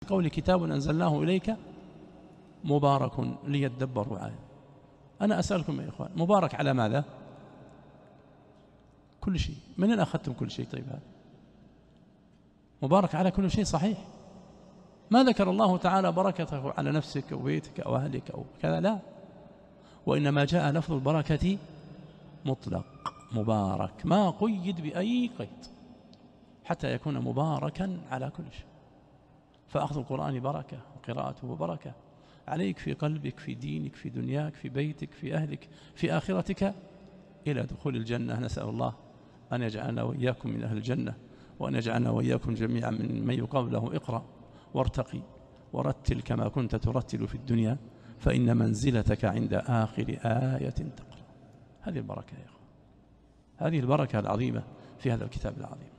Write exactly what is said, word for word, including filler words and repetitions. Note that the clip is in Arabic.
قول كتاب أنزلناه إليك مبارك ليدبروا آية. أنا أسألكم يا إخوان، مبارك على ماذا؟ كل شيء. من أين أخذتم كل شيء؟ طيب هذا مبارك على كل شيء صحيح. ما ذكر الله تعالى بركته على نفسك أو بيتك أو أهلك أو كذا، لا، وإنما جاء لفظ البركة مطلق مبارك، ما قيد بأي قيد، حتى يكون مباركا على كل شيء. فأخذ القرآن بركة وقراءته بركة عليك، في قلبك، في دينك، في دنياك، في بيتك، في أهلك، في آخرتك، إلى دخول الجنة. نسأل الله أن يجعلنا وإياكم من أهل الجنة، وأن يجعلنا وإياكم جميعا من من يقال له اقرأ وارتقي ورتل كما كنت ترتل في الدنيا، فإن منزلتك عند آخر آية تقرأ. هذه البركة يا أخوان، هذه البركة العظيمة في هذا الكتاب العظيم.